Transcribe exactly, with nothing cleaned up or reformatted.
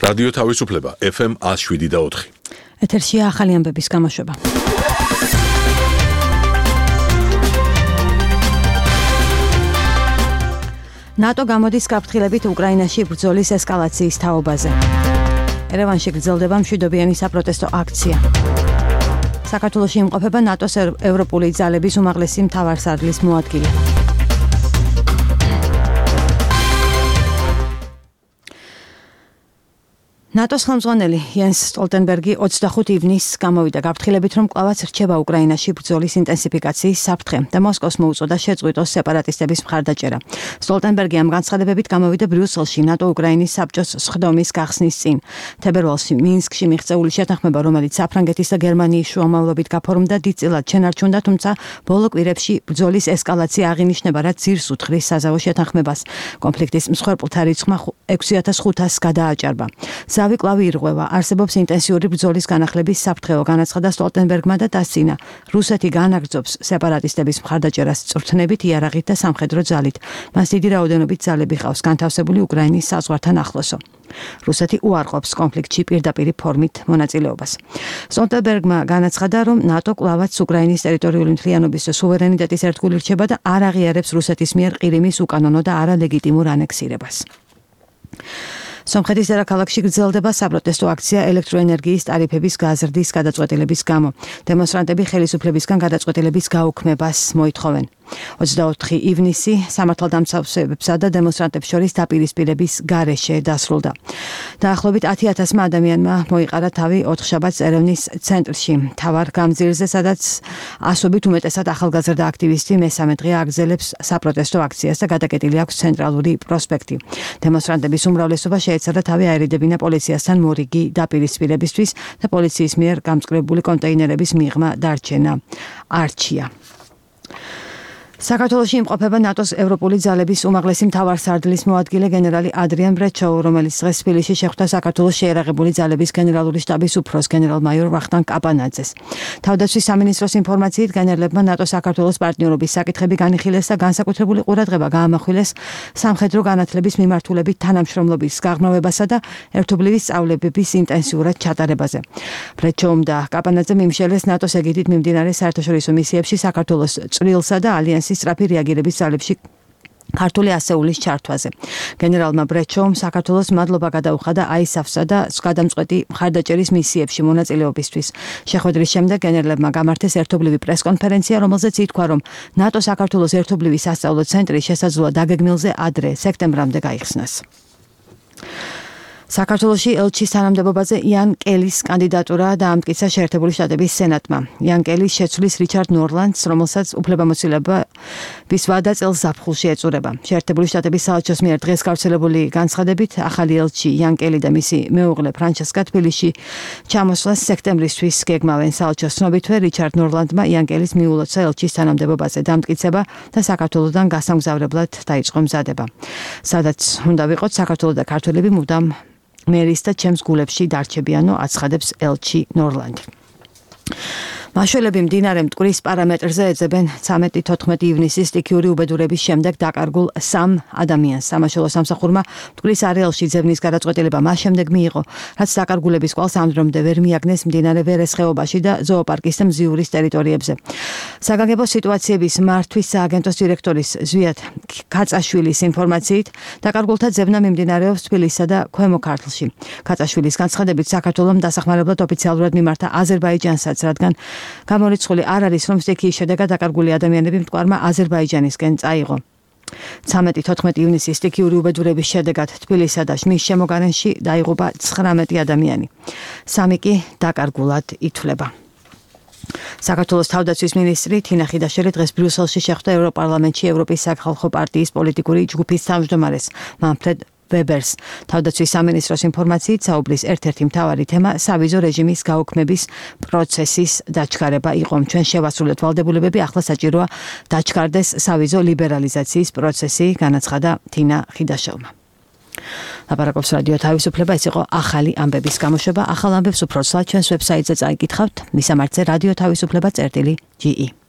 რადიო თავისუფლება ეფ ემ one oh seven და four. ეთერშია ახალი ამბების გამოშვება. ნატო გამოდის გაფრთხილებით უკრაინაში ბრძოლის ესკალაციის თაობაზე. ერევანში გრძელდება მშვიდობიანი საპროტესტო აქცია. საქართველოში იმყოფება ნატოს ევროპული ძალების უმაღლესი მთავარსარდლის მოადგილე. ნატოს ხელმძღვანელი იენს სტოლტენბერგი ოცდახუთ ივნისს გამოვიდა გაფრთხილებით, რომ კვლავაც რჩება უკრაინაში ბრძოლის ინტენსიფიკაციის საფრთხე და მოსკოვს მოუწოდა შეწყვიტოს სეპარატისტების მხარდაჭერა. სტოლტენბერგი ამ განცხადებებით გამოვიდა ბრიუსელში ნატო უკრაინის საბჭოს სხდომის გახსნის წინ. თებერვალში მინსკში მიღწეული შეთანხმება, რომელიც საფრანგეთის და გერმანიის შუამავლობით გაფორმდა, დიდწილად შენარჩუნდა, თუმცა ბოლო კვირებში ბრძოლის ესკალაცია აღინიშნება, რაც ძირს უთხრის საზავო შეთანხმებას. კონფლიქტის მსხვერპლთა რიცხვმა ექვსი ათას ხუთასს გადააჭარბა. ზავი კლავი ირღვევა, არსებობს ინტენსიური ბრძოლის განახლების საფრთხეო, განაცხადა სტოლტენბერგმა და დასცინა. რუსეთი განაგრძობს სეპარატისტების მხარდაჭერას წვრთნებით, იარაღით და სამხედრო ძალით. მას დიდი რაოდენობით ძალები ყავს განთავსებული უკრაინის საზღვართან ახლოსო. რუსეთი უარყოფს კონფლიქტში პირდაპირი ფორმით მონაწილეობას. სტოლტენბერგმა განაცხადა, რომ ნატო კვლავაც უკრაინის ტერიტორიული მთლიანობის სუვერენიტეტის ერთგული რჩება და არ აღიარებს რუსეთის მიერ ყირიმის უკანონო და არალეგიტიმურ ანექსირებას. სომხეთის დედაქალაქში გრძელდება საპროტესტო აქცია ელექტროენერგიის ტარიფების გაზრდის გადაწყვეტილების გამო. დემონსტრანტები ხელისუფლებისგან გადაწყვეტილების გაუქმებას მოითხოვენ. ოცდაოთხი ივნისი სამართალდამცავებებსა და დემონსტრანტებს შორის დაპირისპირების გარეშე დასრულდა. დაახლოებით ათი ათასმა ადამიანმა მოიყარა თავი ოთხშაბათს ერევნის ცენტრში, მთავარ გამზირზე, სადაც ასობით უმეტესად ახალგაზრდა აქტივისტი მესამე დღე აგრძელებს საპროტესტო აქციას და გადაკეტილი აქვს ცენტრალური პროსპექტი. დემონსტრანტების უმრავლესობა შეეცადა თავი აერიდებინა პოლიციასთან მორიგი დაპირისპირებისთვის და პოლიციის მიერ გამწკრებული კონტეინერების მიღმა დარჩენა არჩია. საქართველოში იმყოფება ნატოს ევროპული ძალების უმაღლესი მთავარსარდლის მოადგილე გენერალი ადრიან ბრეჩოუ, რომელიც დღეს თბილისში შეხვდა საქართველოს შეიარაღებული ძალების გენერალური შტაბის უფროს გენერალ-მაიორ ვახტანგ კაპანაძეს. თავდაცვის სამინისტროს ინფორმაციით გენერლებმა ნატო-საქართველოს პარტნიორობის საკითხები განიხილეს და განსაკუთრებული ყურადღება გაამახვილეს სამხედრო განათლების მიმართულებით თანამშრომლობის გაღრმავებასა და ერთობლივი სწავლებების ინტენსიურად ჩატარებაზე. ბრეჩოუმ და კაპანაძემ იმშელეს ნატოს ეგიდით მიმდინარე საერთაშორისო მისიებში საქართველოს წვრილსა და ალიანსის სწრაფი რეაგირების ძალებში ქართული ასეულის ჩართვაზე. გენერალმა ბრეჩოუმ საქართველოს მადლობა გადაუხადა აისაფსა და გადამწყვეტი მხარდაჭერის მისიებში მონაწილეობისთვის. შეხვედრის შემდეგ გენერლებმა გამართეს ერთობლივი პრესკონფერენცია, რომელზეც ითქვა, რომ ნატო საქართველოს ერთობლივი სასწავლო ცენტრი შესაძლოა დაგეგმილზე ადრე სექტემბრამდე გაიხსნას. საქართველოში ელჩის თანამდებობაზე იან კელის კანდიდატურა დაამტკიცა შეერთებული შტატების სენატმა. იან კელის შეცვლის რიჩარდ ნორლანდს, რომელსაც უფლებამოსილების ვადა წელს ზაფხულში ეწურება. შეერთებული შტატების საელჩოს მიერ დღეს გავრცელებული განცხადებით, ახალი ელჩი იან კელი და მისი მეუღლე ფრანჩესკა თბილისში ჩამოსვლას სექტემბრისთვის გეგმავენ. საელჩოს ცნობითვე რიჩარდ ნორლანდმა იან კელის მიულოცა ელჩის თანამდებობაზე დამტკიცება და საქართველოსთან გასამგზავრებლად დაიწყო მზადება. სადაც უნდა ვიყოთ, საქართველოს და ქართველები მუდამ მერის და ჩემს გულებში დარჩებიანო, აცხადებს ელჩი ნორლანდი. მაშველები მდინარე მტკვრის პარამეტრზე ეძებენ ცამეტი თოთხმეტი ივნისის სტიქიური უბედურების შემდეგ დაკარგულ სამ ადამიანს. სამაშველო სამსახურმა მტკვრის არეალში ძებნის გადაწყვეტილება მას შემდეგ მიიღო, რაც დაკარგულების კვალს ამ დრომდე ვერ მიაგნეს მდინარე ვერეს ხეობაში და ზოოპარკის და მზიურის ტერიტორიებზე. საგანგებო სიტუაციების მართვის სააგენტოს დირექტორის ზვიად კაცაშვილის ინფორმაციით, დაკარგულთა ძებნა მიმდინარეობს თბილისსა და ქვემო ქართლში. კაცაშვილის განცხადებით, საქართველოს დასახმარებლად ოფიციალურად მიმართა აზერბაიჯანსაც, რადგან გამორიცხული არ არის, რომ სტიქიის შედეგად დაკარგული ადამიანები მტკვარმა აზერბაიჯანისკენ წაიღო. ცამეტი თოთხმეტი ივნისის სტიქიური უბედურების შედეგად თბილისსა და შმის შემოგარენში დაიღუპა ცხრამეტი ადამიანი. სამი კი დაკარგულად ითვლება. საქართველოს თავდაცვის მინისტრი თინა ხიდაშელი დღეს ბრიუსელში შეხვდა ევროპარლამენტში ევროპის სახალხო პარტიის პოლიტიკური ჯგუფის თავმჯდომარეს მანფრედ ვებერს. თავდაცვის სამინისტროს ინფორმაციით, საუბრის ერთ-ერთი მთავარი თემა სავიზო რეჟიმის გაუქმების პროცესის დაჩქარება იყო. ჩვენ შევასრულეთ ვალდებულებები, ახლა საჭიროა დაჩქარდეს სავიზო ლიბერალიზაციის პროცესი, განაცხადა თინა ხიდაშელმა. ლაპარაკობს რადიო თავისუფლება, ეს იყო ახალი ამბების გამოშვება. ახალ ამბებს უფრო ცალ ჩვენს ვებსაიტზე წაიკითხავთ, მისამართზე რადიო თავისუფლება წერტილი ჯი ი.